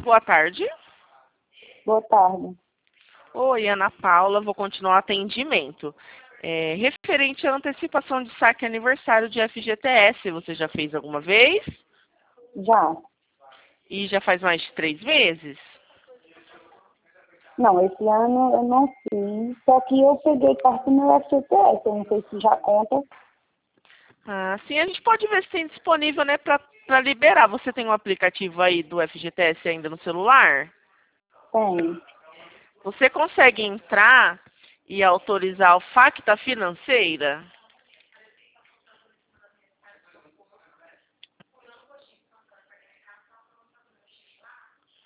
boa tarde. Boa tarde. Oi, Ana Paula, vou continuar o atendimento. Referente à antecipação de saque aniversário de FGTS, você já fez alguma vez? Já. E já faz mais de 3 meses? Não, esse ano eu não fiz, só que eu peguei parte do meu FGTS, eu não sei se já conta. Ah, sim, a gente pode ver se tem disponível, né, para liberar. Você tem um aplicativo aí do FGTS ainda no celular? Tem. Você consegue entrar e autorizar o Facta Financeira?